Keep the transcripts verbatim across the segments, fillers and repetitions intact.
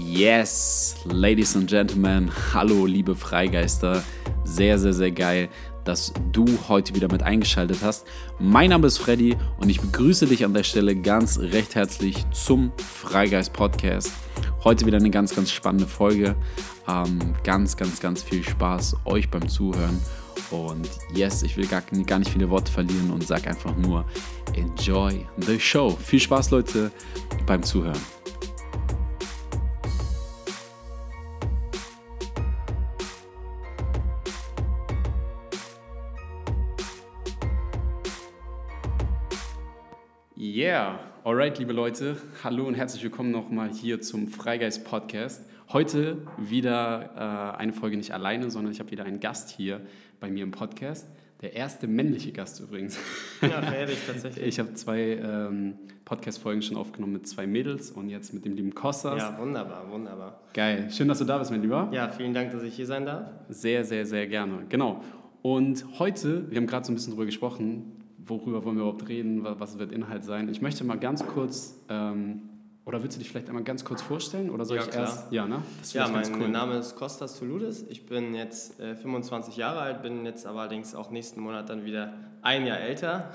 Yes, Ladies and Gentlemen, hallo liebe Freigeister, sehr, sehr, sehr geil, dass du heute wieder mit eingeschaltet hast. Mein Name ist Freddy und ich begrüße dich an der Stelle ganz recht herzlich zum Freigeist Podcast. Heute wieder eine ganz, ganz spannende Folge. Ähm, ganz, ganz, ganz viel Spaß euch beim Zuhören. Und yes, ich will gar, gar nicht viele Worte verlieren und sage einfach nur, enjoy the show. Viel Spaß, Leute, beim Zuhören. Yeah, alright, liebe Leute, hallo und herzlich willkommen nochmal hier zum Freigeist Podcast. Heute wieder äh, eine Folge nicht alleine, sondern ich habe wieder einen Gast hier bei mir im Podcast. Der erste männliche Gast übrigens. Ja, fertig, tatsächlich. Ich habe zwei ähm, Podcast-Folgen schon aufgenommen mit zwei Mädels und jetzt mit dem lieben Kostas. Ja, wunderbar, wunderbar. Geil, schön, dass du da bist, mein Lieber. Ja, vielen Dank, dass ich hier sein darf. Sehr, sehr, sehr gerne, genau. Und heute, wir haben gerade so ein bisschen drüber gesprochen, worüber wollen wir überhaupt reden, was wird Inhalt sein. Ich möchte mal ganz kurz, ähm, oder willst du dich vielleicht einmal ganz kurz vorstellen? Oder soll ja, ich klar. erst? Ja, ne? Das ja, mein cool. Name ist Kostas Touloudis. Ich bin jetzt äh, fünfundzwanzig Jahre alt, bin jetzt aber allerdings auch nächsten Monat dann wieder ein Jahr älter,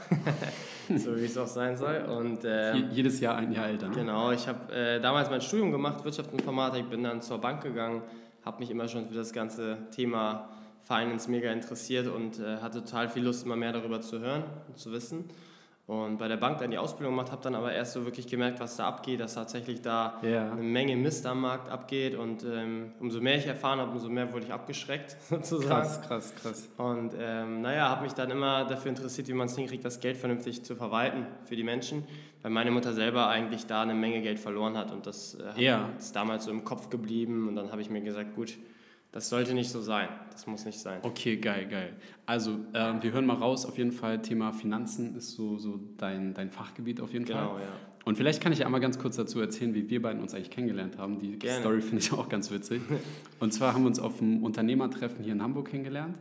so wie es auch sein soll. Und, äh, jedes Jahr ein Jahr älter, ne? Genau, ich habe äh, damals mein Studium gemacht, Wirtschaftsinformatik, bin dann zur Bank gegangen, habe mich immer schon für das ganze Thema Finance mega interessiert und äh, hatte total viel Lust, immer mehr darüber zu hören und zu wissen. Und bei der Bank dann die Ausbildung gemacht, habe dann aber erst so wirklich gemerkt, was da abgeht, dass tatsächlich da yeah. eine Menge Mist am Markt abgeht. Und ähm, umso mehr ich erfahren habe, umso mehr wurde ich abgeschreckt, sozusagen. Krass, krass, krass. Und ähm, naja, habe mich dann immer dafür interessiert, wie man es hinkriegt, das Geld vernünftig zu verwalten für die Menschen. Weil meine Mutter selber eigentlich da eine Menge Geld verloren hat. Und das äh, yeah. ist damals so im Kopf geblieben. Und dann habe ich mir gesagt, gut, das sollte nicht so sein. Das muss nicht sein. Okay, geil, geil. Also, ähm, wir hören mal raus. Auf jeden Fall, Thema Finanzen ist so, so dein, dein Fachgebiet auf jeden genau, Fall. Genau, ja. Und vielleicht kann ich ja einmal ganz kurz dazu erzählen, wie wir beiden uns eigentlich kennengelernt haben. Die Gerne. Story finde ich auch ganz witzig. Und zwar haben wir uns auf einem Unternehmertreffen hier in Hamburg kennengelernt.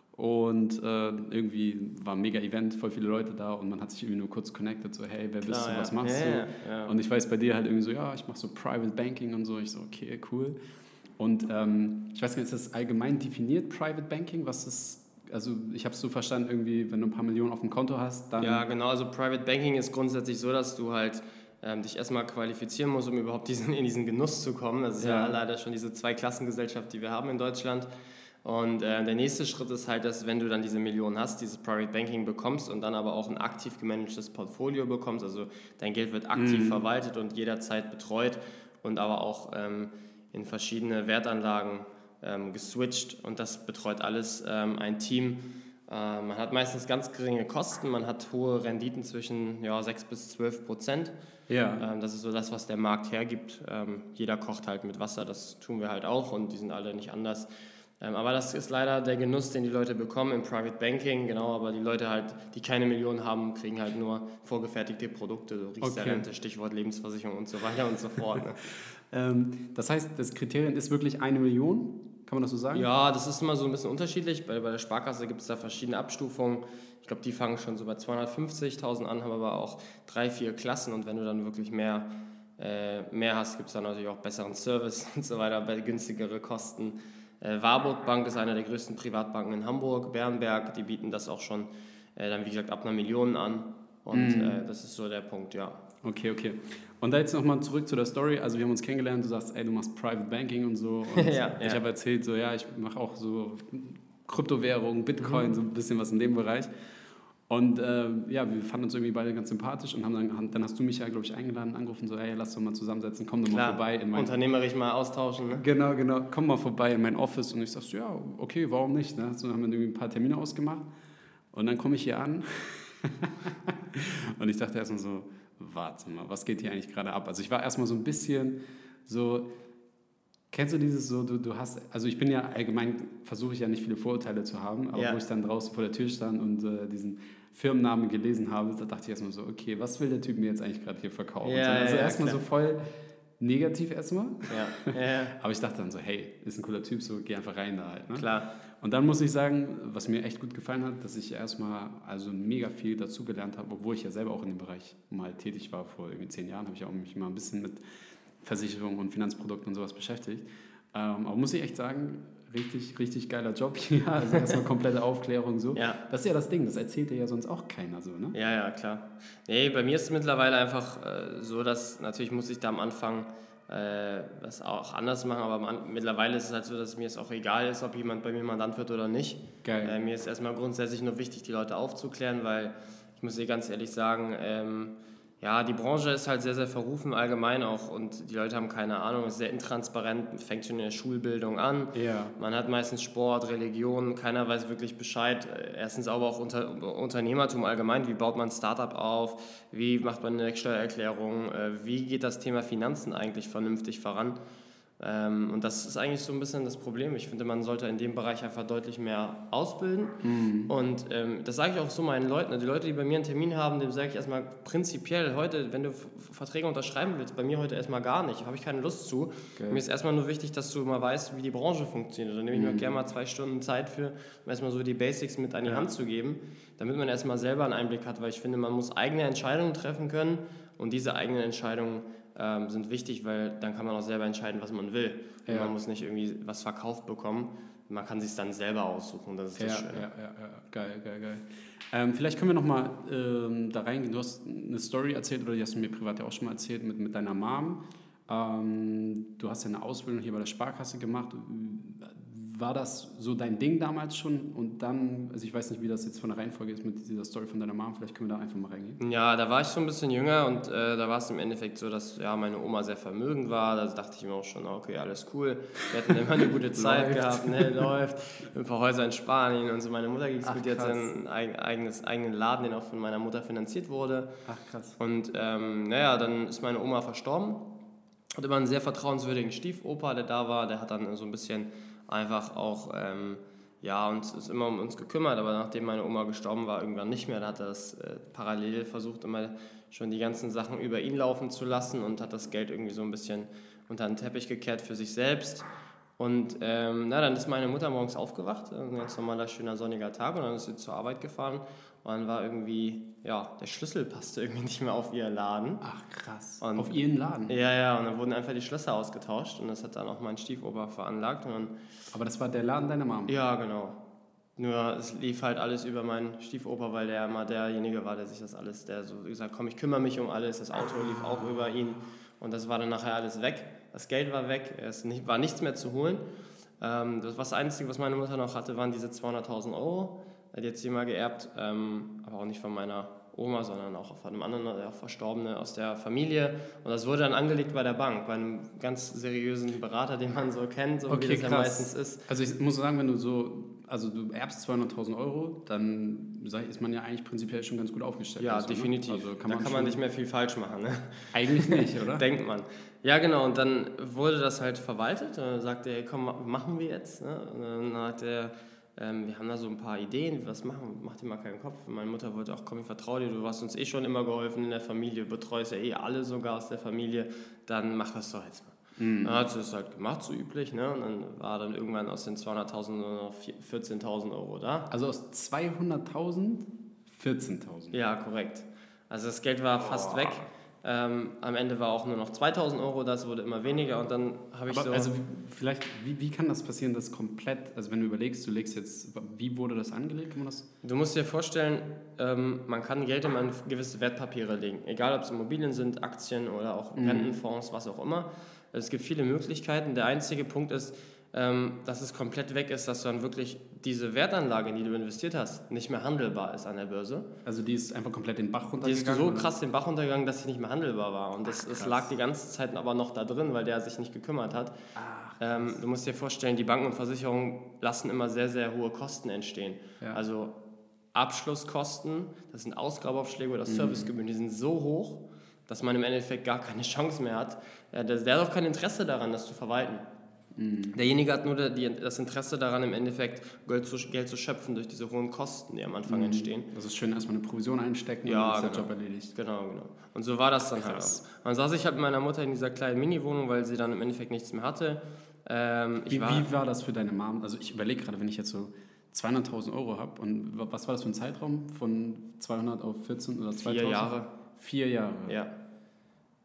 Und äh, irgendwie war ein mega Event, voll viele Leute da und man hat sich irgendwie nur kurz connected, so hey, wer bist Klar, du, ja. was machst ja, du? Ja, ja. Und ich weiß bei dir halt irgendwie so, ja, ich mache so Private Banking und so. Ich so, okay, cool. Und ähm, ich weiß gar nicht, ist das allgemein definiert, Private Banking? Was ist, also ich habe es so verstanden, irgendwie, wenn du ein paar Millionen auf dem Konto hast, dann... Ja, genau, also Private Banking ist grundsätzlich so, dass du halt ähm, dich erstmal qualifizieren musst, um überhaupt diesen, in diesen Genuss zu kommen. Das ist ja, ja leider schon diese Zweiklassengesellschaft, die wir haben in Deutschland. Und äh, der nächste Schritt ist halt, dass wenn du dann diese Millionen hast, dieses Private Banking bekommst und dann aber auch ein aktiv gemanagtes Portfolio bekommst, also dein Geld wird aktiv mhm. verwaltet und jederzeit betreut und aber auch... Ähm, in verschiedene Wertanlagen ähm, geswitcht und das betreut alles ähm, ein Team. Äh, man hat meistens ganz geringe Kosten, man hat hohe Renditen zwischen ja, sechs bis zwölf Prozent. Ja. Ähm, das ist so das, was der Markt hergibt. Ähm, jeder kocht halt mit Wasser, das tun wir halt auch und die sind alle nicht anders. Ähm, aber das ist leider der Genuss, den die Leute bekommen im Private Banking, genau, aber die Leute halt, die keine Millionen haben, kriegen halt nur vorgefertigte Produkte, so Riester-Rente, Stichwort Lebensversicherung und so weiter und so fort. Ne? ähm, das heißt, das Kriterium ist wirklich eine Million, kann man das so sagen? Ja, das ist immer so ein bisschen unterschiedlich, bei, bei der Sparkasse gibt es da verschiedene Abstufungen. Ich glaube, die fangen schon so bei zweihundertfünfzigtausend an, haben aber auch drei, vier Klassen und wenn du dann wirklich mehr, äh, mehr hast, gibt es dann natürlich auch besseren Service und so weiter, bei günstigere Kosten. Äh, Warburg Bank ist einer der größten Privatbanken in Hamburg, Bernberg, die bieten das auch schon äh, dann wie gesagt ab einer Million an und mm. äh, das ist so der Punkt, ja. Okay, okay. Und da jetzt nochmal zurück zu der Story, also wir haben uns kennengelernt, du sagst, ey, du machst Private Banking und so und ja, ich ja. habe erzählt, so ja, ich mache auch so Kryptowährungen, Bitcoin, mhm. so ein bisschen was in dem Bereich. Und äh, ja, wir fanden uns irgendwie beide ganz sympathisch und haben dann, dann hast du mich ja, glaube ich, eingeladen, angerufen, so, hey, lass doch mal zusammensetzen, komm doch Klar, mal vorbei. In mein unternehmerisch mal austauschen, ne? Genau, genau, komm mal vorbei in mein Office und ich sag so, ja, okay, warum nicht, ne? So haben wir irgendwie ein paar Termine ausgemacht und dann komme ich hier an und ich dachte erstmal so, warte mal, was geht hier eigentlich gerade ab? Also ich war erstmal so ein bisschen so... Kennst du dieses so, du, du hast, also ich bin ja allgemein, versuche ich ja nicht viele Vorurteile zu haben, aber ja. wo ich dann draußen vor der Tür stand und äh, diesen Firmennamen gelesen habe, da dachte ich erstmal so, okay, was will der Typ mir jetzt eigentlich gerade hier verkaufen? Ja, also ja, erstmal so voll negativ erstmal, ja. Ja. aber ich dachte dann so, hey, ist ein cooler Typ, so geh einfach rein da halt. Ne? Klar. Und dann muss ich sagen, was mir echt gut gefallen hat, dass ich erstmal also mega viel dazugelernt habe, obwohl ich ja selber auch in dem Bereich mal tätig war, vor irgendwie zehn Jahren habe ich auch mich mal ein bisschen mit Versicherungen und Finanzprodukten und sowas beschäftigt. Ähm, aber muss ich echt sagen, richtig, richtig geiler Job hier. Also erstmal komplette Aufklärung so. Ja. Das ist ja das Ding, das erzählt dir ja sonst auch keiner so, ne? Ja, ja, klar. Nee, bei mir ist es mittlerweile einfach äh, so, dass natürlich muss ich da am Anfang äh, das auch anders machen, aber man, mittlerweile ist es halt so, dass mir es auch egal ist, ob jemand bei mir Mandant wird oder nicht. Geil. Äh, mir ist erstmal grundsätzlich nur wichtig, die Leute aufzuklären, weil ich muss dir ganz ehrlich sagen, ähm, ja, die Branche ist halt sehr, sehr verrufen allgemein auch und die Leute haben keine Ahnung, ist sehr intransparent, fängt schon in der Schulbildung an. Ja. Man hat meistens Sport, Religion, keiner weiß wirklich Bescheid. Erstens aber auch unter, Unternehmertum allgemein, wie baut man ein Startup auf, wie macht man eine Steuererklärung, wie geht das Thema Finanzen eigentlich vernünftig voran. Ähm, und das ist eigentlich so ein bisschen das Problem. Ich finde, man sollte in dem Bereich einfach deutlich mehr ausbilden. Mhm. Und ähm, das sage ich auch so meinen Leuten. Die Leute, die bei mir einen Termin haben, dem sage ich erstmal prinzipiell heute, wenn du F- Verträge unterschreiben willst, bei mir heute erstmal gar nicht. Habe ich keine Lust zu. Okay. Mir ist erstmal nur wichtig, dass du mal weißt, wie die Branche funktioniert. Da nehme ich mhm. mir gerne mal zwei Stunden Zeit für, um erstmal so die Basics mit an die ja. Hand zu geben, damit man erstmal selber einen Einblick hat. Weil ich finde, man muss eigene Entscheidungen treffen können und diese eigenen Entscheidungen Ähm, sind wichtig, weil dann kann man auch selber entscheiden, was man will. Ja. Und man muss nicht irgendwie was verkauft bekommen. Man kann sich dann selber aussuchen. Das ist das ja, Schöne. Ja, ja, ja. Geil, geil, geil. Ähm, vielleicht können wir nochmal ähm, da reingehen. Du hast eine Story erzählt, oder die hast du mir privat ja auch schon mal erzählt, mit, mit deiner Mom. Ähm, du hast ja eine Ausbildung hier bei der Sparkasse gemacht. War das so dein Ding damals schon? Und dann, also ich weiß nicht, wie das jetzt von der Reihenfolge ist mit dieser Story von deiner Mom, vielleicht können wir da einfach mal reingehen. Ja, da war ich schon ein bisschen jünger und äh, da war es im Endeffekt so, dass ja, meine Oma sehr vermögend war. Da dachte ich mir auch schon, okay, alles cool. Wir hatten immer eine gute Zeit gehabt, ne, läuft. Ein paar Häuser in Spanien und so. Meine Mutter ging es gut, die hatte einen eigenes, eigenen Laden, den auch von meiner Mutter finanziert wurde. Ach, krass. Und ähm, naja, dann ist meine Oma verstorben. Hat immer einen sehr vertrauenswürdigen Stiefopa, der da war. Der hat dann so ein bisschen einfach auch, ähm, ja, uns ist immer um uns gekümmert, aber nachdem meine Oma gestorben war, irgendwann nicht mehr, da hat er das äh, parallel versucht, immer schon die ganzen Sachen über ihn laufen zu lassen und hat das Geld irgendwie so ein bisschen unter den Teppich gekehrt für sich selbst. Und ähm, na, dann ist meine Mutter morgens aufgewacht, ein ganz normaler, schöner, sonniger Tag, und dann ist sie zur Arbeit gefahren und dann war irgendwie, ja, der Schlüssel passte irgendwie nicht mehr auf ihr Laden. Ach, krass. Und, auf ihren Laden? Ja, ja, und dann wurden einfach die Schlösser ausgetauscht und das hat dann auch mein Stiefoper veranlagt. Und dann, aber das war der Laden deiner Mom? Ja, genau. Nur es lief halt alles über meinen Stiefoper, weil der immer derjenige war, der sich das alles, der so gesagt, komm, ich kümmere mich um alles, das Auto lief auch über ihn und das war dann nachher alles weg. Das Geld war weg, es war nichts mehr zu holen. Ähm, das, was das Einzige, was meine Mutter noch hatte, waren diese zweihunderttausend Euro. Die hat sie mal geerbt, ähm, aber auch nicht von meiner Oma, sondern auch von einem anderen, der auch Verstorbene aus der Familie. Und das wurde dann angelegt bei der Bank, bei einem ganz seriösen Berater, den man so kennt, so okay, wie das krass. ja meistens ist. Also ich muss sagen, wenn du so, also du erbst zweihunderttausend Euro, dann ist man ja eigentlich prinzipiell schon ganz gut aufgestellt. Ja, also, definitiv. Ne? Also kann da man kann man nicht mehr viel falsch machen. Ne? Eigentlich nicht, oder? Denkt man. Ja, genau. Und dann wurde das halt verwaltet. Und dann sagte er, komm, machen wir jetzt. Ne? Und dann hat er, ähm, wir haben da so ein paar Ideen, was machen, mach dir mal keinen Kopf. Und meine Mutter wollte auch, komm, ich vertraue dir, du hast uns eh schon immer geholfen in der Familie, betreust ja eh alle sogar aus der Familie, dann mach das doch jetzt mal. Mhm. Dann hat sie das halt gemacht, so üblich, ne? Und dann war dann irgendwann aus den zweihunderttausend nur noch vierzehntausend Euro da. Also aus zweihunderttausend vierzehntausend? Ja, korrekt. Also das Geld war fast oh. weg. Ähm, am Ende war auch nur noch zweitausend Euro, das wurde immer weniger und dann habe ich Aber so... Also vielleicht, wie, wie kann das passieren, dass komplett, also wenn du überlegst, du legst jetzt, wie wurde das angelegt? Kann man das? Du musst dir vorstellen, ähm, man kann Geld in gewisse Wertpapiere legen, egal ob es Immobilien sind, Aktien oder auch mhm. Rentenfonds, was auch immer. Es gibt viele Möglichkeiten. Der einzige Punkt ist, ähm, dass es komplett weg ist, dass dann wirklich diese Wertanlage, in die du investiert hast, nicht mehr handelbar ist an der Börse. Also die ist einfach komplett den Bach runtergegangen? Die ist so oder? krass den Bach runtergegangen, dass sie nicht mehr handelbar war. Und das, Ach, das lag die ganze Zeit aber noch da drin, weil der sich nicht gekümmert hat. Ach, ähm, du musst dir vorstellen, die Banken und Versicherungen lassen immer sehr, sehr hohe Kosten entstehen. Ja. Also Abschlusskosten, das sind Ausgabeaufschläge oder Servicegebühren, die sind so hoch, dass man im Endeffekt gar keine Chance mehr hat. Der, der hat auch kein Interesse daran, das zu verwalten. Derjenige hat nur das Interesse daran, im Endeffekt Geld zu, Geld zu schöpfen durch diese hohen Kosten, die am Anfang mhm. entstehen. Das ist schön, erstmal eine Provision einstecken ja, und dann ist genau. der Job erledigt. Genau, genau. Und so war das dann Krass. halt auch. Dann saß ich halt mit meiner Mutter in dieser kleinen Mini-Wohnung, weil sie dann im Endeffekt nichts mehr hatte. Ähm, wie, war, wie war das für deine Mom? Also ich überlege gerade, wenn ich jetzt so zweihunderttausend Euro habe, und was war das für ein Zeitraum? Von zweihundert auf vierzehn oder zweitausend? Vier Jahre. Vier Jahre? Ja.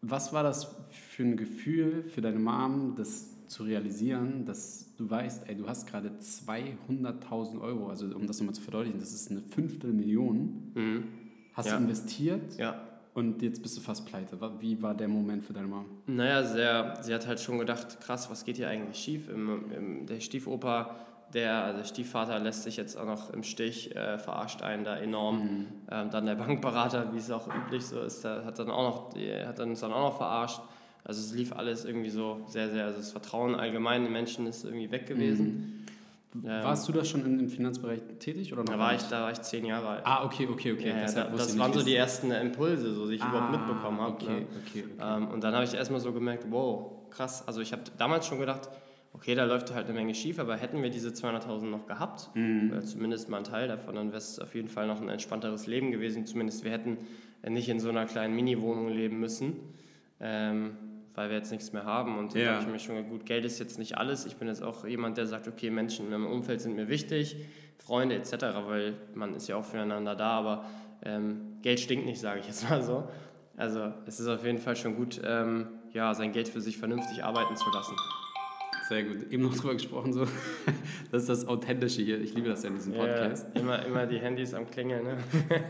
was war das für ein Gefühl für deine Mom, das zu realisieren, dass du weißt, ey, du hast gerade zweihunderttausend Euro, also um das nochmal zu verdeutlichen, das ist eine Fünftelmillion, mhm. hast ja. du investiert ja. und jetzt bist du fast pleite. Wie war der Moment für deine Mom? Naja, sehr, sie hat halt schon gedacht, krass, was geht hier eigentlich schief? Im, im, der Stiefoper, der, also der Stiefvater lässt sich jetzt auch noch im Stich, äh, verarscht einen da enorm. Mhm. Ähm, dann der Bankberater, wie es auch üblich so ist, der hat dann auch noch, die, hat dann uns dann auch noch verarscht. Also es lief alles irgendwie so sehr, sehr, also das Vertrauen allgemein in Menschen ist irgendwie weg gewesen. Mhm. Ähm, Warst du da schon im Finanzbereich tätig oder noch? Da war ich, da war ich zehn Jahre alt. Ah, okay, okay, okay. Ja, das, das waren so die ersten Impulse, so die ich ah, überhaupt mitbekommen habe. Okay, ne? okay, okay. Ähm, und dann habe ich erstmal so gemerkt, wow, krass. Also ich habe damals schon gedacht, okay, da läuft halt eine Menge schief, aber hätten wir diese zweihunderttausend noch gehabt, mhm. oder zumindest mal ein Teil davon, dann wäre es auf jeden Fall noch ein entspannteres Leben gewesen. Zumindest wir hätten nicht in so einer kleinen Mini-Wohnung leben müssen. Ähm, weil wir jetzt nichts mehr haben und ja. da habe ich mir schon gedacht, gut, Geld ist jetzt nicht alles. Ich bin jetzt auch jemand, der sagt, okay, Menschen in meinem Umfeld sind mir wichtig, Freunde et cetera, weil man ist ja auch füreinander da, aber ähm, Geld stinkt nicht, sage ich jetzt mal so. Also es ist auf jeden Fall schon gut, ähm, ja, sein Geld für sich vernünftig arbeiten zu lassen. Sehr gut. Eben noch drüber gesprochen, so. Das ist das Authentische hier. Ich liebe das ja in diesem Podcast. Ja, immer, immer die Handys am Klingeln, ne?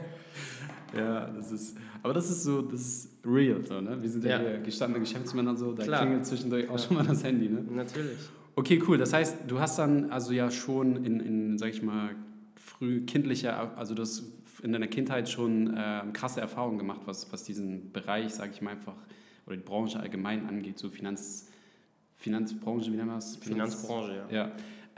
Ja, das ist, aber das ist so, das ist real, so, ne? Wir sind ja, ja hier gestandene Geschäftsmänner und so, da Klar. klingelt zwischendurch auch Klar. schon mal das Handy, ne? Natürlich. Okay, cool. Das heißt, du hast dann also ja schon in, in sag ich mal, früh kindlicher, also du hast in deiner Kindheit schon äh, krasse Erfahrungen gemacht, was, was diesen Bereich, sag ich mal einfach, oder die Branche allgemein angeht, so Finanz, Finanzbranche, wie nennen wir das? Finanz, Finanzbranche, ja. ja.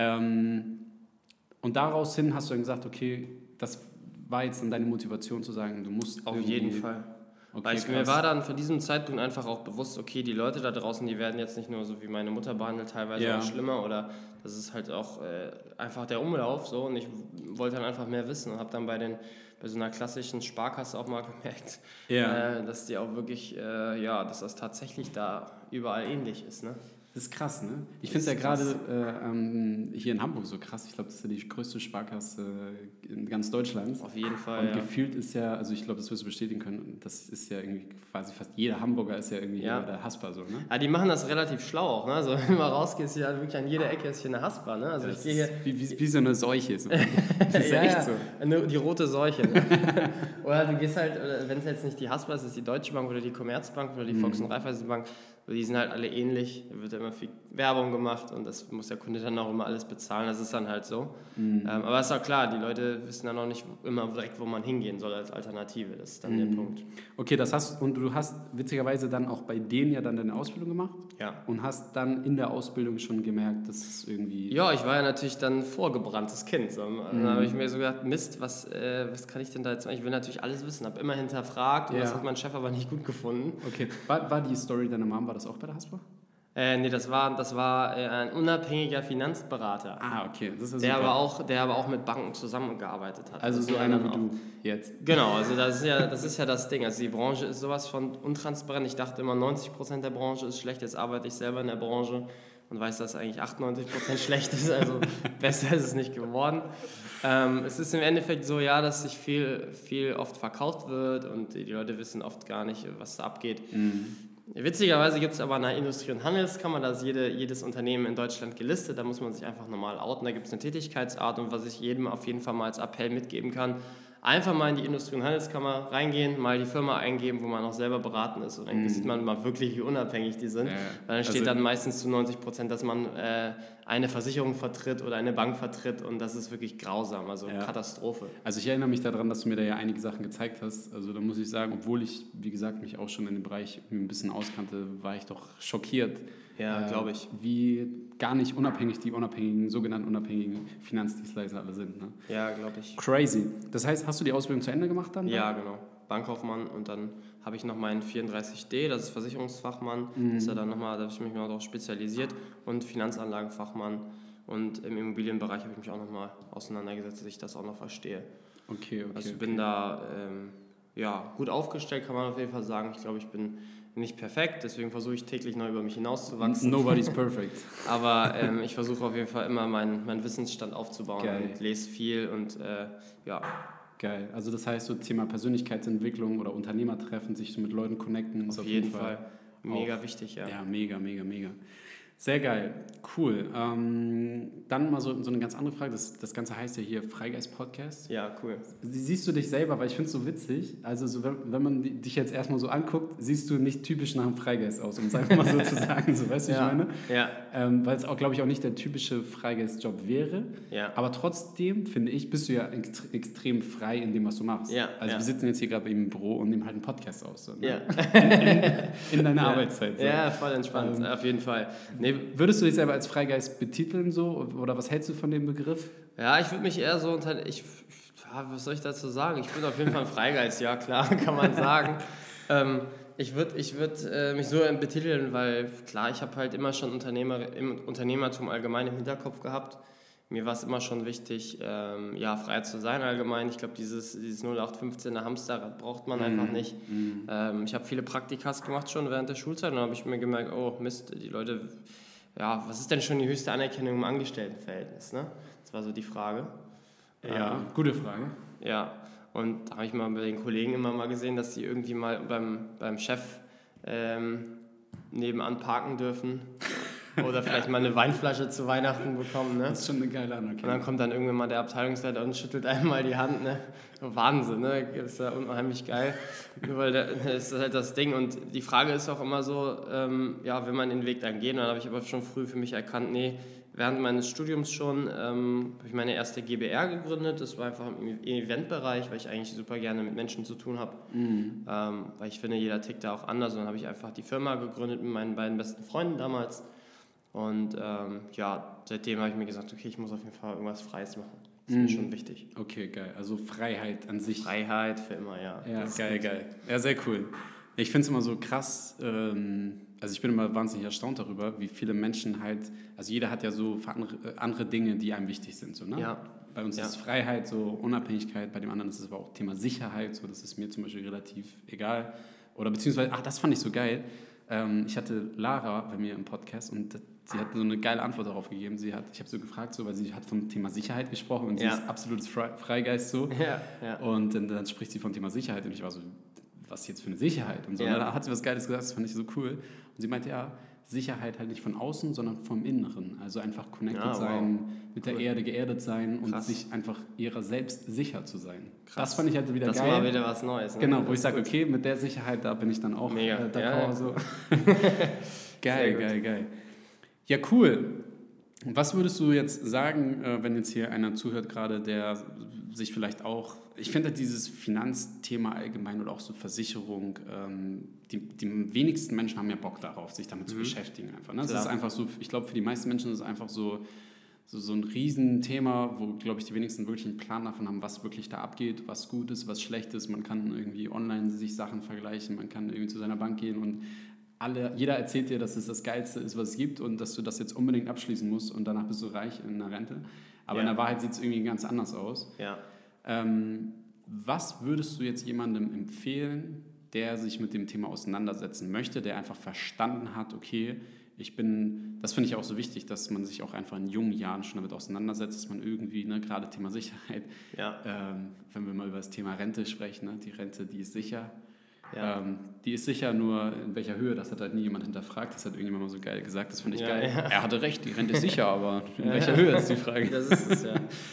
Ähm, und daraus hin hast du dann gesagt, okay, das war jetzt dann deine Motivation zu sagen, du musst auf jeden Fall. Okay, Weil ich, mir war dann von diesem Zeitpunkt einfach auch bewusst, okay, die Leute da draußen, die werden jetzt nicht nur so wie meine Mutter behandelt, teilweise ja. auch schlimmer oder das ist halt auch äh, einfach der Umlauf so und ich wollte dann einfach mehr wissen und habe dann bei den bei so einer klassischen Sparkasse auch mal gemerkt, ja. äh, dass die auch wirklich, äh, ja, dass das tatsächlich da überall ähnlich ist, ne? Das ist krass, ne? Ich finde es ja gerade äh, ähm, hier in Hamburg so krass. Ich glaube, das ist ja die größte Sparkasse in ganz Deutschland. Auf jeden Fall, Und ja. gefühlt ist ja, also ich glaube, das wirst du bestätigen können, das ist ja irgendwie quasi fast jeder Hamburger ist ja irgendwie ja. der Haspa so, ne? Ja, die machen das relativ schlau auch, ne? Also wenn du mal rausgehst, hier wirklich an jeder Ecke ist hier eine Haspa, ne? Also ja, ich gehe hier... Wie, wie, wie so eine Seuche. So. Das ist ja, ja echt so. Eine, die rote Seuche, ne? Oder du gehst halt, wenn es jetzt nicht die Haspa ist, ist es die Deutsche Bank oder die Commerzbank oder die Volks- und Raiffeisenbank. Die sind halt alle ähnlich, da wird ja immer viel Werbung gemacht und das muss der Kunde dann auch immer alles bezahlen, das ist dann halt so. Mhm. Ähm, aber ist auch klar, die Leute wissen dann auch nicht immer direkt, wo man hingehen soll als Alternative, das ist dann mhm. der Punkt. Okay, das hast und du hast witzigerweise dann auch bei denen ja dann deine Ausbildung gemacht? Ja. Und hast dann in der Ausbildung schon gemerkt, dass es irgendwie... Ja, ich war ja natürlich dann vorgebranntes Kind, so. Mhm. Dann habe ich mir so gedacht, Mist, was, äh, was kann ich denn da jetzt machen? Ich will natürlich alles wissen, habe immer hinterfragt und ja. das hat mein Chef aber nicht gut gefunden. Okay, war, war die Story deiner Mom, war das auch bei der Haspa? Äh, nee, das war, das war äh, ein unabhängiger Finanzberater. Ah, okay. Das ist der, super. aber auch, der aber auch mit Banken zusammengearbeitet hat. Also das so einer wie du jetzt. Genau, also das ist, ja, das ist ja das Ding. Also die Branche ist sowas von untransparent. Ich dachte immer, neunzig Prozent der Branche ist schlecht. Jetzt arbeite ich selber in der Branche und weiß, dass eigentlich achtundneunzig Prozent schlecht ist. Also besser ist es nicht geworden. Ähm, es ist im Endeffekt so, ja, dass sich viel, viel oft verkauft wird und die Leute wissen oft gar nicht, was da abgeht. Mhm. Witzigerweise gibt es aber in der Industrie- und Handelskammer, da ist jede, jedes Unternehmen in Deutschland gelistet, da muss man sich einfach normal outen, da gibt es eine Tätigkeitsart und was ich jedem auf jeden Fall mal als Appell mitgeben kann, einfach mal in die Industrie- und Handelskammer reingehen, mal die Firma eingeben, wo man auch selber beraten ist und dann mhm. sieht man mal wirklich, wie unabhängig die sind, ja, weil dann steht also dann meistens zu neunzig Prozent, dass man äh, eine Versicherung vertritt oder eine Bank vertritt und das ist wirklich grausam, also ja. Katastrophe. Also ich erinnere mich daran, dass du mir da ja einige Sachen gezeigt hast, also da muss ich sagen, obwohl ich, wie gesagt, mich auch schon in dem Bereich ein bisschen auskannte, war ich doch schockiert. Ja, äh, glaube ich. Wie gar nicht unabhängig die unabhängigen, sogenannten unabhängigen Finanzdienstleister alle sind. Ne? Ja, glaube ich. Crazy. Das heißt, hast du die Ausbildung zu Ende gemacht dann? Ja, genau. Bankkaufmann und dann habe ich noch meinen vierunddreißig D, das ist Versicherungsfachmann, mhm. das ist ja dann nochmal, da habe ich mich noch darauf spezialisiert und Finanzanlagenfachmann und im Immobilienbereich habe ich mich auch nochmal auseinandergesetzt, dass ich das auch noch verstehe. Okay, okay. Also ich okay. bin da ähm, ja, gut aufgestellt, kann man auf jeden Fall sagen. Ich glaube, ich bin nicht perfekt, deswegen versuche ich täglich noch über mich hinauszuwachsen. Nobody's perfect. Aber ähm, ich versuche auf jeden Fall immer meinen, meinen Wissensstand aufzubauen Geil. und lese viel und äh, ja, Geil. Also das heißt, so Thema Persönlichkeitsentwicklung oder Unternehmertreffen, sich so mit Leuten connecten. Auf, auf jeden Fall. Fall. Mega auch, wichtig, ja. Ja, mega, mega, mega. Sehr geil, cool. Ähm, dann mal so, so eine ganz andere Frage. Das, das Ganze heißt ja hier Freigeist-Podcast. Ja, cool. Siehst du dich selber, weil ich finde es so witzig, also so, wenn, wenn man dich jetzt erstmal so anguckt, siehst du nicht typisch nach einem Freigeist aus, um es einfach mal so zu sagen, so, weißt du, ja. ich meine? Ja. Ähm, weil es auch, glaube ich, auch nicht der typische Freigeist-Job wäre. Ja. Aber trotzdem, finde ich, bist du ja ext- extrem frei in dem, was du machst. Ja. Also ja. wir sitzen jetzt hier gerade im Büro und nehmen halt einen Podcast aus. So, ne? Ja. In, in, in deiner ja. Arbeitszeit. So. Ja, voll entspannt, ähm, auf jeden Fall. Nee, würdest du dich selber als Freigeist betiteln so? Oder was hältst du von dem Begriff? Ja, ich würde mich eher so unter... Ich, ja, was soll ich dazu sagen? Ich bin auf jeden Fall ein Freigeist, ja klar, kann man sagen. ähm, ich würde ich würd, äh, mich so betiteln, weil klar, ich habe halt immer schon Unternehmer, im Unternehmertum allgemein im Hinterkopf gehabt. Mir war es immer schon wichtig, ähm, ja, frei zu sein allgemein. Ich glaube, dieses, dieses null acht fünfzehner Hamsterrad braucht man mm. einfach nicht. Mm. Ähm, ich habe viele Praktikas gemacht schon während der Schulzeit und dann habe ich mir gemerkt, oh Mist, die Leute... Ja, was ist denn schon die höchste Anerkennung im Angestelltenverhältnis? Ne? Das war so die Frage. Ja, ähm, gute Frage. Ja, und da habe ich mal bei den Kollegen immer mal gesehen, dass die irgendwie mal beim, beim Chef ähm, nebenan parken dürfen oder vielleicht mal eine Weinflasche zu Weihnachten bekommen. Ne? Das ist schon eine geile Anerkennung. Und dann kommt dann irgendwann mal der Abteilungsleiter und schüttelt einem mal die Hand. Ne? Wahnsinn, ne? Das ist ja unheimlich geil. Nur weil das ist halt das Ding. Und die Frage ist auch immer so, ähm, ja, wenn man den Weg dann geht, und dann habe ich aber schon früh für mich erkannt, nee, während meines Studiums schon ähm, habe ich meine erste G b R gegründet. Das war einfach im Eventbereich, weil ich eigentlich super gerne mit Menschen zu tun habe. Mhm. Ähm, weil ich finde, jeder tickt da auch anders. Und dann habe ich einfach die Firma gegründet mit meinen beiden besten Freunden damals. Und ähm, ja, seitdem habe ich mir gesagt, okay, ich muss auf jeden Fall irgendwas Freies machen. Das ist mir schon wichtig. Okay, geil. Also Freiheit an sich. Freiheit für immer, ja. Ja, geil, geil. Ja, sehr cool. Ich finde es immer so krass, ähm, also ich bin immer wahnsinnig erstaunt darüber, wie viele Menschen halt, also jeder hat ja so andere, andere Dinge, die einem wichtig sind. So, ne? Ja. Bei uns ja. ist Freiheit, so Unabhängigkeit, bei dem anderen ist es aber auch Thema Sicherheit, so, das ist mir zum Beispiel relativ egal. Oder beziehungsweise, ach, das fand ich so geil. Ähm, ich hatte Lara bei mir im Podcast und sie hat so eine geile Antwort darauf gegeben. Sie hat, ich habe so gefragt, so, weil sie hat vom Thema Sicherheit gesprochen und ja. sie ist absolutes Freigeist so. Ja, ja. Und dann, dann spricht sie vom Thema Sicherheit und ich war so, was jetzt für eine Sicherheit? Und so. Ja. Und dann hat sie was Geiles gesagt, das fand ich so cool. Und sie meinte, ja, Sicherheit halt nicht von außen, sondern vom Inneren. Also einfach connected ah, wow. sein, mit cool. der Erde geerdet sein und Krass. sich einfach ihrer selbst sicher zu sein. Krass. Das fand ich halt wieder das geil. Das war wieder was Neues. Ne? Genau, wo ich sage, okay, mit der Sicherheit, da bin ich dann auch Mega. Äh, d'accord. Ja, ja. So. Geil, geil, geil. Ja, cool. Was würdest du jetzt sagen, wenn jetzt hier einer zuhört gerade, der sich vielleicht auch, ich finde dieses Finanzthema allgemein oder auch so Versicherung, die, die wenigsten Menschen haben ja Bock darauf, sich damit mhm. zu beschäftigen einfach. Ne? Das ist einfach so, ich glaube, für die meisten Menschen ist es einfach so, so, so ein Riesenthema, wo, glaube ich, die wenigsten wirklich einen Plan davon haben, was wirklich da abgeht, was gut ist, was schlecht ist. Man kann irgendwie online sich Sachen vergleichen, man kann irgendwie zu seiner Bank gehen und Alle, jeder erzählt dir, dass es das Geilste ist, was es gibt und dass du das jetzt unbedingt abschließen musst und danach bist du reich in der Rente. Aber ja. in der Wahrheit sieht es irgendwie ganz anders aus. Ja. Ähm, was würdest du jetzt jemandem empfehlen, der sich mit dem Thema auseinandersetzen möchte, der einfach verstanden hat, okay, ich bin, das finde ich auch so wichtig, dass man sich auch einfach in jungen Jahren schon damit auseinandersetzt, dass man irgendwie, ne, gerade Thema Sicherheit, ja. ähm, wenn wir mal über das Thema Rente sprechen, ne, die Rente, die ist sicher. Ja. Ähm, die ist sicher, nur in welcher Höhe, das hat halt nie jemand hinterfragt, das hat irgendjemand mal so geil gesagt, das fand ich ja, geil. Ja. Er hatte recht, die Rente ist sicher, aber in welcher Höhe ist die Frage. Das ist es, ja.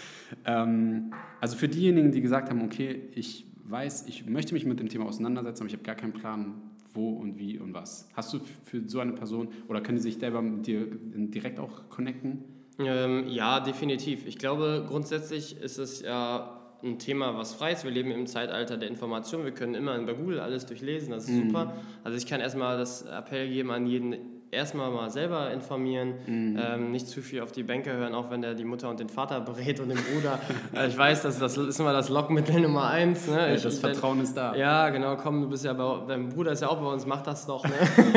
ähm, also für diejenigen, die gesagt haben, okay, ich weiß, ich möchte mich mit dem Thema auseinandersetzen, aber ich habe gar keinen Plan, wo und wie und was. Hast du für so eine Person, oder können die sich selber mit dir direkt auch connecten? Ähm, ja, definitiv. Ich glaube, grundsätzlich ist es ja ein Thema, was frei ist. Wir leben im Zeitalter der Information. Wir können immer bei Google alles durchlesen. Das ist mhm. super. Also ich kann erstmal das Appell geben an jeden, erstmal mal selber informieren, mhm. ähm, nicht zu viel auf die Bänke hören, auch wenn der die Mutter und den Vater berät und den Bruder. äh, ich weiß, das, das ist immer das Lockmittel Nummer eins. Ne? Ja, ich, das Vertrauen wenn, ist da. Ja, genau, komm, du bist ja bei, dein Bruder ist ja auch bei uns, mach das doch. Ne,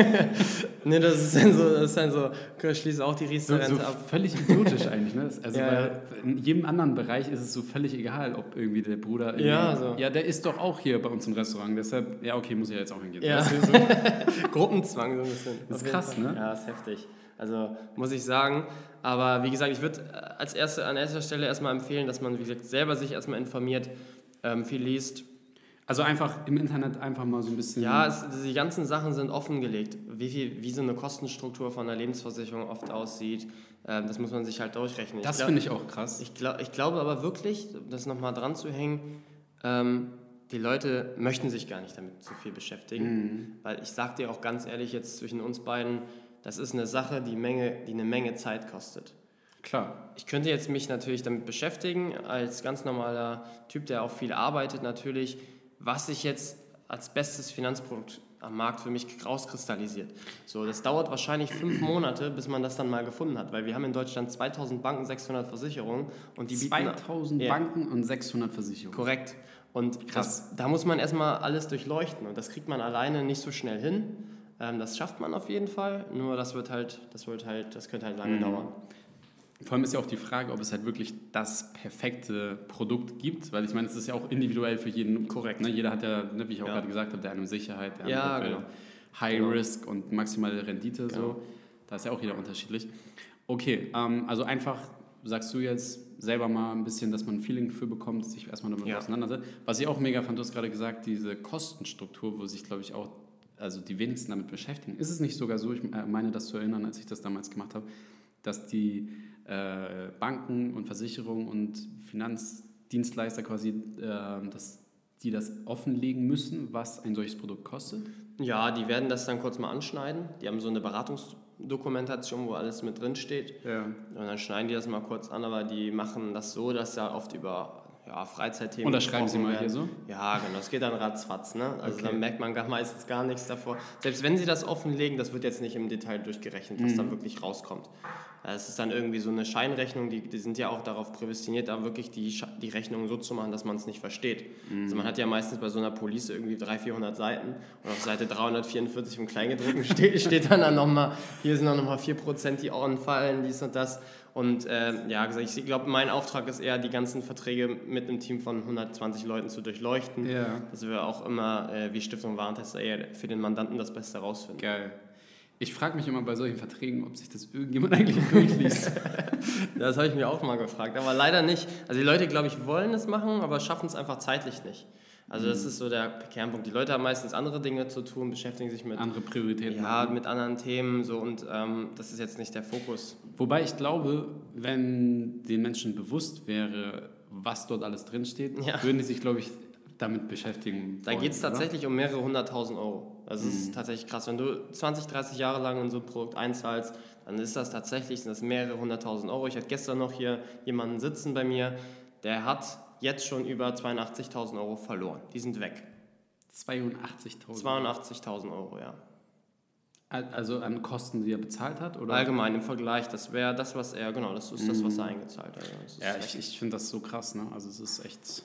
ne das ist dann so, das ist dann so, schließe auch die Riester-Rente so, so ab. Völlig idiotisch eigentlich, ne? Also ja, weil in jedem anderen Bereich ist es so völlig egal, ob irgendwie der Bruder, ja, so. ja, der ist doch auch hier bei uns im Restaurant, deshalb, ja, okay, muss ich ja jetzt auch hingehen. Ja. Das ist, so, Gruppenzwang so ein bisschen. Das ist krass, ne? Ja, ist heftig. Also muss ich sagen, aber wie gesagt, ich würde als erste, an erster Stelle erstmal empfehlen, dass man, wie gesagt, selber sich erstmal informiert, ähm, viel liest. Also einfach im Internet einfach mal so ein bisschen... Ja, es, die ganzen Sachen sind offengelegt. Wie, viel, wie so eine Kostenstruktur von einer Lebensversicherung oft aussieht, äh, das muss man sich halt durchrechnen. Das finde ich auch krass. Ich, glaub, ich glaube aber wirklich, das nochmal dran zu hängen, ähm, die Leute möchten sich gar nicht damit so viel beschäftigen. Mhm. Weil ich sage dir auch ganz ehrlich jetzt zwischen uns beiden, das ist eine Sache, die, Menge, die eine Menge Zeit kostet. Klar. Ich könnte jetzt mich natürlich damit beschäftigen, als ganz normaler Typ, der auch viel arbeitet natürlich, was sich jetzt als bestes Finanzprodukt am Markt für mich rauskristallisiert. So, das dauert wahrscheinlich fünf Monate, bis man das dann mal gefunden hat, weil wir haben in Deutschland zweitausend Banken, sechshundert Versicherungen und die bieten... zweitausend ja, Banken und sechshundert Versicherungen. Korrekt. Und das, da muss man erstmal alles durchleuchten und das kriegt man alleine nicht so schnell hin. Ähm, das schafft man auf jeden Fall, nur das wird halt, das wird halt, das könnte halt lange mhm. dauern. Vor allem ist ja auch die Frage, ob es halt wirklich das perfekte Produkt gibt, weil ich meine, es ist ja auch individuell für jeden korrekt. Ne? Jeder hat ja, ne, wie ich auch ja. gerade gesagt habe, der eine Sicherheit, der ja, andere genau. High genau. Risk und maximale Rendite. Genau. So. Da ist ja auch jeder unterschiedlich. Okay, ähm, also einfach sagst du jetzt selber mal ein bisschen, dass man ein Feeling für bekommt, sich erstmal damit ja. auseinandersetzt. Was ich auch mega fand, du hast gerade gesagt, diese Kostenstruktur, wo sich, glaube ich, auch also die wenigsten damit beschäftigen. Ist es nicht sogar so, ich meine das zu erinnern, als ich das damals gemacht habe, dass die äh, Banken und Versicherungen und Finanzdienstleister quasi, äh, dass die das offenlegen müssen, was ein solches Produkt kostet? Ja, die werden das dann kurz mal anschneiden. Die haben so eine Beratungsdokumentation, wo alles mit drin steht. Ja. Und dann schneiden die das mal kurz an, aber die machen das so, dass da oft über ja, Freizeitthemen... Und das schreiben sie mal werden. Hier so? Ja, genau. Das geht dann ratzfatz. Ne? Also okay. dann merkt man gar, meistens gar nichts davor. Selbst wenn sie das offenlegen, das wird jetzt nicht im Detail durchgerechnet, was mhm. dann wirklich rauskommt. Es ist dann irgendwie so eine Scheinrechnung, die, die sind ja auch darauf prädestiniert, da wirklich die, die Rechnung so zu machen, dass man es nicht versteht. Mhm. Also man hat ja meistens bei so einer Police irgendwie dreihundert, vierhundert Seiten und auf Seite dreihundertvierundvierzig im Kleingedruckten steht, steht dann, dann nochmal, hier sind dann nochmal vier Prozent, die anfallen, dies und das. Und äh, ja, ich glaube, mein Auftrag ist eher, die ganzen Verträge mit einem Team von hundertzwanzig Leuten zu durchleuchten, ja. dass wir auch immer, äh, wie Stiftung Warentester, eher für den Mandanten das Beste rausfinden. Geil. Ich frage mich immer bei solchen Verträgen, ob sich das irgendjemand eigentlich durchliest. Das habe ich mir auch mal gefragt, aber leider nicht. Also die Leute, glaube ich, wollen es machen, aber schaffen es einfach zeitlich nicht. Also das ist so der Kernpunkt. Die Leute haben meistens andere Dinge zu tun, beschäftigen sich mit... Andere Prioritäten. Ja, machen. mit anderen Themen so und ähm, das ist jetzt nicht der Fokus. Wobei ich glaube, wenn den Menschen bewusst wäre, was dort alles drinsteht, ja. würden die sich, glaube ich, damit beschäftigen. Da geht es tatsächlich oder? um mehrere hunderttausend Euro. Das mhm. ist tatsächlich krass. Wenn du zwanzig, dreißig Jahre lang in so ein Produkt einzahlst, dann ist das tatsächlich sind das mehrere hunderttausend Euro. Ich hatte gestern noch hier jemanden sitzen bei mir, der hat jetzt schon über zweiundachtzigtausend Euro verloren. Die sind weg. zweiundachtzigtausend? zweiundachtzigtausend Euro, ja. Also an Kosten, die er bezahlt hat? Oder? Allgemein im Vergleich. Das wäre das, was er, genau, das ist das, was er eingezahlt hat. Also ja, ich, ich finde das so krass, ne? Also es ist echt...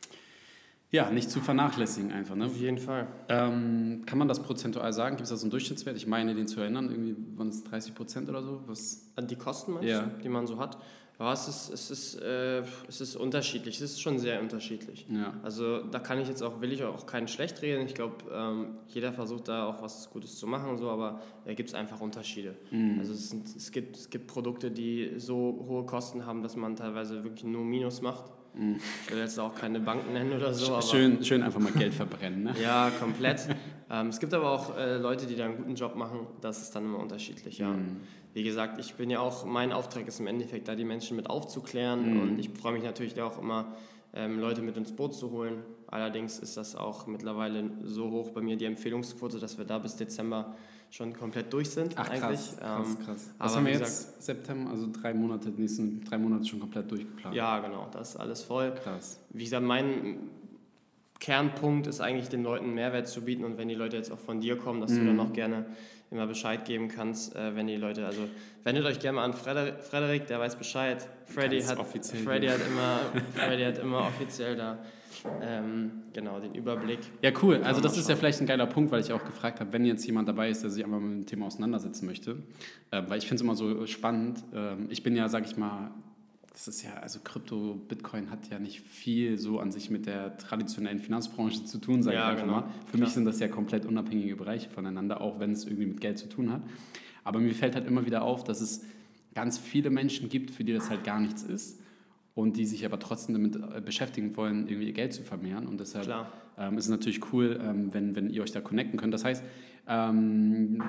Ja, nicht zu vernachlässigen einfach. Ne? Auf jeden Fall. Ähm, kann man das prozentual sagen? Gibt es da so einen Durchschnittswert? Ich meine, den zu erinnern, irgendwie waren es dreißig Prozent oder so? Was? Die Kosten, meinst ja. du, die man so hat? Ja, es ist, es, ist, äh, es ist unterschiedlich. Es ist schon sehr unterschiedlich. Ja. Also da kann ich jetzt auch, will ich auch keinen schlecht reden. Ich glaube, ähm, jeder versucht da auch was Gutes zu machen und so, aber da äh, gibt es einfach Unterschiede. Mhm. Also es, sind, es, gibt, es gibt Produkte, die so hohe Kosten haben, dass man teilweise wirklich nur Minus macht. Ich will jetzt auch keine Banken nennen oder so. Aber schön, schön einfach mal Geld verbrennen. Ne? Ja, komplett. ähm, es gibt aber auch äh, Leute, die da einen guten Job machen. Das ist dann immer unterschiedlich. Ja. Mm. Wie gesagt, ich bin ja auch, mein Auftrag ist im Endeffekt, da die Menschen mit aufzuklären. Mm. Und ich freue mich natürlich auch immer, ähm, Leute mit ins Boot zu holen. Allerdings ist das auch mittlerweile so hoch bei mir, die Empfehlungsquote, dass wir da bis Dezember schon komplett durch sind. Ach eigentlich. krass, krass, ähm, krass. Was haben wir jetzt? Gesagt, September, also drei Monate, die nächsten drei Monate schon komplett durchgeplant. Ja, genau, das ist alles voll. Krass. Wie gesagt, mein Kernpunkt ist eigentlich, den Leuten Mehrwert zu bieten und wenn die Leute jetzt auch von dir kommen, dass mm. du dann auch gerne immer Bescheid geben kannst, äh, wenn die Leute, also wendet euch gerne mal an Frederik, Frederik der weiß Bescheid. Freddy hat, Freddy hat immer, Freddy hat immer offiziell da ähm, genau den Überblick. Ja, cool. Also das ist ja vielleicht ein geiler Punkt, weil ich auch gefragt habe, wenn jetzt jemand dabei ist, der sich einfach mit dem Thema auseinandersetzen möchte, äh, weil ich finde es immer so spannend. Ähm, ich bin ja, sag ich mal, das ist ja, also Krypto, Bitcoin hat ja nicht viel so an sich mit der traditionellen Finanzbranche zu tun, sage ja, ich einfach genau. mal. Für Klar. mich sind das ja komplett unabhängige Bereiche voneinander, auch wenn es irgendwie mit Geld zu tun hat. Aber mir fällt halt immer wieder auf, dass es ganz viele Menschen gibt, für die das halt gar nichts ist. und die sich aber trotzdem damit beschäftigen wollen, irgendwie ihr Geld zu vermehren. Und deshalb ähm, ist es natürlich cool, ähm, wenn, wenn ihr euch da connecten könnt. Das heißt, ähm,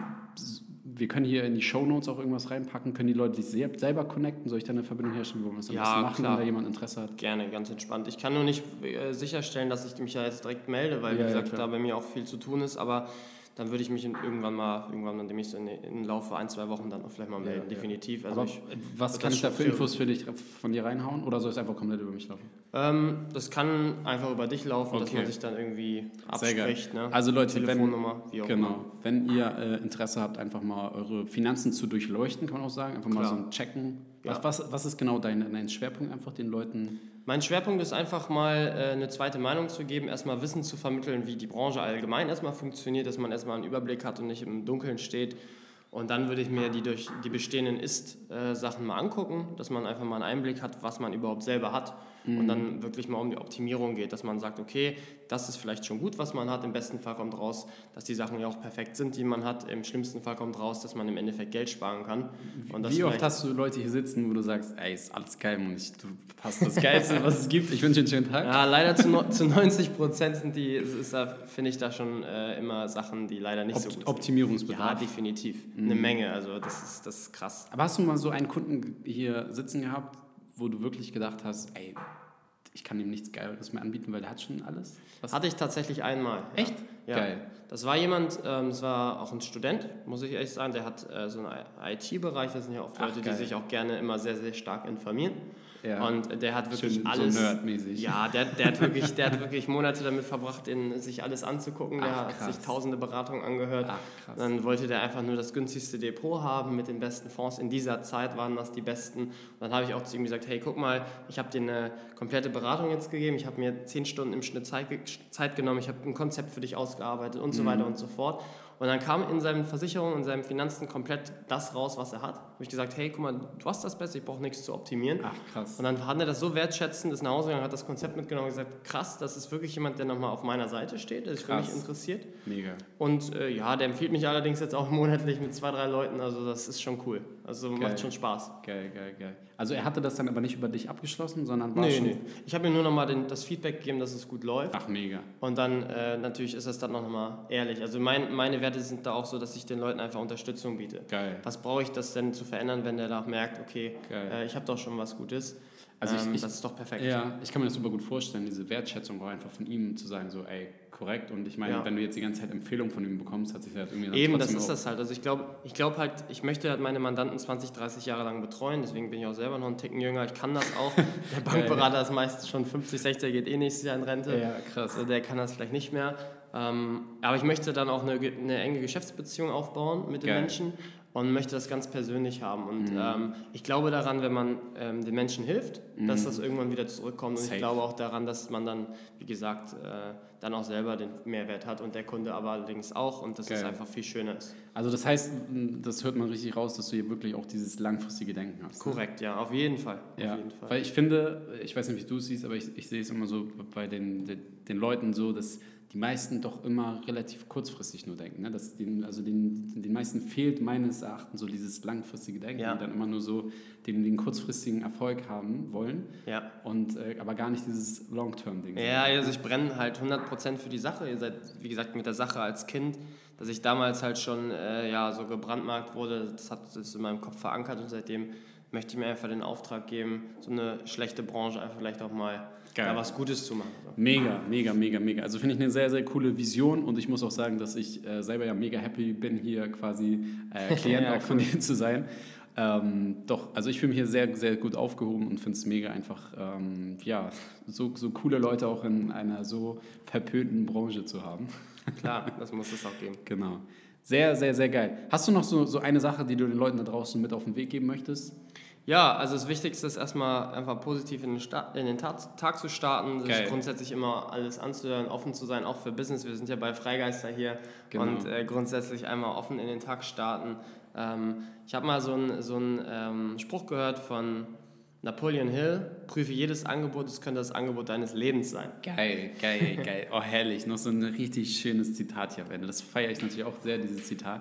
wir können hier in die Shownotes auch irgendwas reinpacken. Können die Leute sich selber connecten? Soll ich da eine Verbindung herstellen, wo wir das am besten machen, klar. wenn da jemand Interesse hat? Gerne, ganz entspannt. Ich kann nur nicht äh, sicherstellen, dass ich mich ja jetzt direkt melde, weil, ja, wie gesagt, ja, da bei mir auch viel zu tun ist, aber dann würde ich mich irgendwann mal, irgendwann, nachdem ich so in, im Laufe ein, zwei Wochen dann auch vielleicht mal melden, ja, definitiv. Also ich, was kann ich da für Infos für dich von dir reinhauen oder soll es einfach komplett über mich laufen? Ähm, das kann einfach über dich laufen, okay, dass man sich dann irgendwie abspricht. Ne? Also Leute, Telefonnummer, wenn, wie auch genau, immer. Wenn ihr äh, Interesse habt, einfach mal eure Finanzen zu durchleuchten, kann man auch sagen, einfach mal Klar. so ein Checken. Was, ja. was, was ist genau dein, dein Schwerpunkt, einfach den Leuten... Mein Schwerpunkt ist einfach mal äh, eine zweite Meinung zu geben, erstmal Wissen zu vermitteln, wie die Branche allgemein erstmal funktioniert, dass man erstmal einen Überblick hat und nicht im Dunkeln steht. Und dann würde ich mir die durch die bestehenden Ist-Sachen mal angucken, dass man einfach mal einen Einblick hat, was man überhaupt selber hat. Mhm. Und dann wirklich mal um die Optimierung geht, dass man sagt, okay, das ist vielleicht schon gut, was man hat. Im besten Fall kommt raus, dass die Sachen ja auch perfekt sind, die man hat. Im schlimmsten Fall kommt raus, dass man im Endeffekt Geld sparen kann. Und das Wie oft hast du Leute hier sitzen, wo du sagst, ey, ist alles geil, Mann, ich, du hast das Geilste, was es gibt. Ich wünsche dir einen schönen Tag. Ja, leider zu, no, zu neunzig Prozent sind die, ist da, finde ich da schon äh, immer Sachen, die leider nicht Opt- so gut sind. Optimierungsbedarf. Ja, definitiv. Mhm. Eine Menge, also das ist, das ist krass. Aber hast du mal so einen Kunden hier sitzen gehabt, wo du wirklich gedacht hast, ey, ich kann ihm nichts Geiles mehr anbieten, weil der hat schon alles? Was? Hatte ich tatsächlich einmal. Echt? Ja. Geil. Das war jemand, ähm, das war auch ein Student, muss ich ehrlich sagen, der hat äh, so einen I T-Bereich, das sind ja oft Leute, Ach, die sich auch gerne immer sehr, sehr stark informieren. Ja. Und der hat wirklich Schön, alles. So nerdmäßig. Ja, der, der, hat wirklich, der hat wirklich Monate damit verbracht, in, sich alles anzugucken. Der Ach, hat sich tausende Beratungen angehört. Ach, krass. Dann wollte der einfach nur das günstigste Depot haben mit den besten Fonds. In dieser Zeit waren das die besten. Und dann habe ich auch zu ihm gesagt, hey, guck mal, ich habe dir eine komplette Beratung jetzt gegeben. Ich habe mir zehn Stunden im Schnitt Zeit, Zeit genommen. Ich habe ein Konzept für dich ausgearbeitet und so mhm. weiter und so fort. Und dann kam in seinen Versicherungen, in seinen Finanzen komplett das raus, was er hat. Da habe ich gesagt, hey, guck mal, du hast das Beste, ich brauche nichts zu optimieren. Ach, krass. Und dann hat er das so wertschätzend, ist nach Hause gegangen, hat das Konzept mitgenommen und gesagt, krass, das ist wirklich jemand, der nochmal auf meiner Seite steht, der sich für mich interessiert. Mega. Und äh, ja, der empfiehlt mich allerdings jetzt auch monatlich mit zwei, drei Leuten, also das ist schon cool. Also geil. Macht schon Spaß. Geil, geil, geil. Also er hatte das dann aber nicht über dich abgeschlossen, sondern war nee, schon... Nee, ich habe ihm nur nochmal das Feedback gegeben, dass es gut läuft. Ach, mega. Und dann äh, natürlich ist das dann noch mal ehrlich. Also mein, meine Werte sind da auch so, dass ich den Leuten einfach Unterstützung biete. Geil. Was brauche ich das denn zu verändern, wenn der da merkt, okay, äh, ich habe doch schon was Gutes. Also ich, ähm, ich, das ist doch perfekt. Ja, ich kann mir das super gut vorstellen, diese Wertschätzung war einfach von ihm zu sagen, so ey, korrekt. Und ich meine, ja. wenn du jetzt die ganze Zeit Empfehlungen von ihm bekommst, hat sich das halt irgendwie... Eben, das ist das halt. Also ich glaube ich glaub halt, ich möchte halt meine Mandanten zwanzig, dreißig Jahre lang betreuen, deswegen bin ich auch selber noch einen Ticken jünger. Ich kann das auch. Der Bankberater ist meistens schon fünfzig, sechzig, geht eh nächstes Jahr in Rente. Ja, krass. Also der kann das vielleicht nicht mehr. Ähm, aber ich möchte dann auch eine, eine enge Geschäftsbeziehung aufbauen mit den Geil. Menschen und möchte das ganz persönlich haben. Und mhm. ähm, ich glaube daran, wenn man ähm, den Menschen hilft, mhm. dass das irgendwann wieder zurückkommt. Und Safe. Ich glaube auch daran, dass man dann, wie gesagt, äh, dann auch selber den Mehrwert hat und der Kunde aber allerdings auch und dass Geil. Es einfach viel schöner ist. Also das heißt, das hört man richtig raus, dass du hier wirklich auch dieses langfristige Denken hast. Korrekt, ne? Ja, auf jeden Fall. Ja, auf jeden Fall. Weil ich finde, ich weiß nicht, wie du es siehst, aber ich, ich sehe es immer so bei den, den, den Leuten so, dass die meisten doch immer relativ kurzfristig nur denken. Ne? Dass den, also den, den meisten fehlt meines Erachtens so dieses langfristige Denken, ja. die dann immer nur so den, den kurzfristigen Erfolg haben wollen, ja. und, äh, aber gar nicht dieses Long-Term-Ding. Ja, also ich brenne halt hundert Prozent für die Sache. Ihr seid, wie gesagt, mit der Sache als Kind, dass ich damals halt schon äh, ja, so gebrandmarkt wurde, das hat das in meinem Kopf verankert und seitdem möchte ich mir einfach den Auftrag geben, so eine schlechte Branche einfach vielleicht auch mal da was Gutes zu machen. So. Mega, mega, mega, mega. Also finde ich eine sehr, sehr coole Vision und ich muss auch sagen, dass ich äh, selber ja mega happy bin, hier quasi äh, Klient ja, auch von dir zu sein. Ähm, doch, also ich fühle mich hier sehr, sehr gut aufgehoben und finde es mega einfach, ähm, ja, so, so coole Leute auch in einer so verpönten Branche zu haben. Klar, das muss es auch geben. Genau. Sehr, sehr, sehr geil. Hast du noch so, so eine Sache, die du den Leuten da draußen mit auf den Weg geben möchtest? Ja, also das Wichtigste ist erstmal einfach positiv in den, Start, in den Tag, Tag zu starten, sich grundsätzlich immer alles anzuhören, offen zu sein, auch für Business. Wir sind ja bei Freigeister hier genau. und äh, grundsätzlich einmal offen in den Tag starten. Ähm, ich habe mal so einen so ähm, Spruch gehört von Napoleon Hill: Prüfe jedes Angebot, es könnte das Angebot deines Lebens sein. Geil, geil, geil. Oh, herrlich. Noch so ein richtig schönes Zitat hier am Ende. Das feiere ich natürlich auch sehr, dieses Zitat.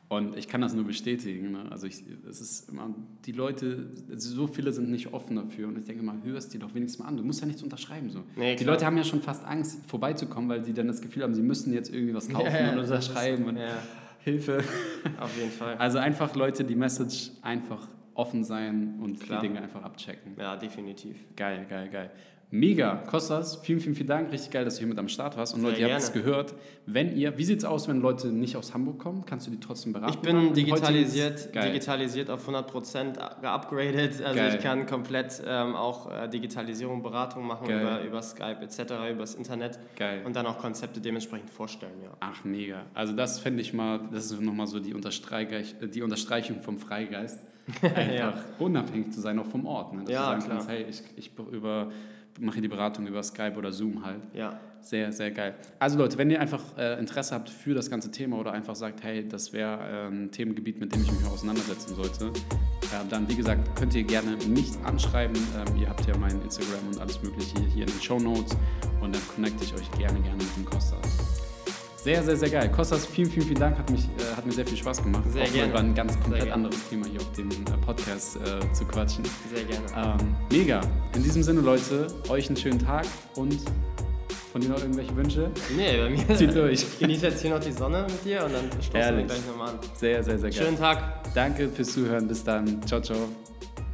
Und ich kann das nur bestätigen. Ne? Also ich, es ist immer, die Leute, so viele sind nicht offen dafür. Und ich denke mal, hör es dir doch wenigstens mal an. Du musst ja nichts unterschreiben. So. Nee, die Leute haben ja schon fast Angst, vorbeizukommen, weil sie dann das Gefühl haben, sie müssen jetzt irgendwie was kaufen ja, und unterschreiben. Und ja. Hilfe. Auf jeden Fall. Also einfach Leute, die Message einfach offen sein und Klar. die Dinge einfach abchecken. Ja, definitiv. Geil, geil, geil. Mega, Kostas, vielen, vielen, vielen Dank. Richtig geil, dass du hier mit am Start warst. Und Sehr Leute, ihr habt es gehört. Wenn ihr, wie sieht es aus, wenn Leute nicht aus Hamburg kommen? Kannst du die trotzdem beraten? Ich bin digitalisiert, digitalisiert auf hundert Prozent geupgradet. Also geil. Ich kann komplett ähm, auch äh, Digitalisierung, Beratung machen über, über Skype et cetera, übers Internet. Geil. Und dann auch Konzepte dementsprechend vorstellen. Ja. Ach, mega. Also das fände ich mal, das ist nochmal so die, Unterstreich, die Unterstreichung vom Freigeist. Einfach ja. unabhängig zu sein, auch vom Ort. Ne? Dass ja, du sagen klar. kannst, hey, ich, ich über... mache die Beratung über Skype oder Zoom halt. Ja. Sehr, sehr geil. Also Leute, wenn ihr einfach äh, Interesse habt für das ganze Thema oder einfach sagt, hey, das wäre äh, ein Themengebiet, mit dem ich mich auseinandersetzen sollte, äh, dann, wie gesagt, könnt ihr gerne mich anschreiben. Ähm, ihr habt ja mein Instagram und alles mögliche hier, hier in den Shownotes und dann connecte ich euch gerne, gerne mit dem Kostas. Sehr, sehr, sehr geil. Kostas, vielen, vielen, vielen Dank. Hat, mich, äh, hat mir sehr viel Spaß gemacht. Sehr auch gerne. Über ein ganz komplett anderes Thema hier auf dem äh, Podcast äh, zu quatschen. Sehr gerne. Ähm, mega. In diesem Sinne, Leute, euch einen schönen Tag und von dir noch irgendwelche Wünsche? Nee, bei mir. Zieht durch. Ich genieße jetzt hier noch die Sonne mit dir und dann stoßen wir gleich nochmal an. Sehr, sehr, sehr geil. Schönen Tag. Danke fürs Zuhören. Bis dann. Ciao, ciao.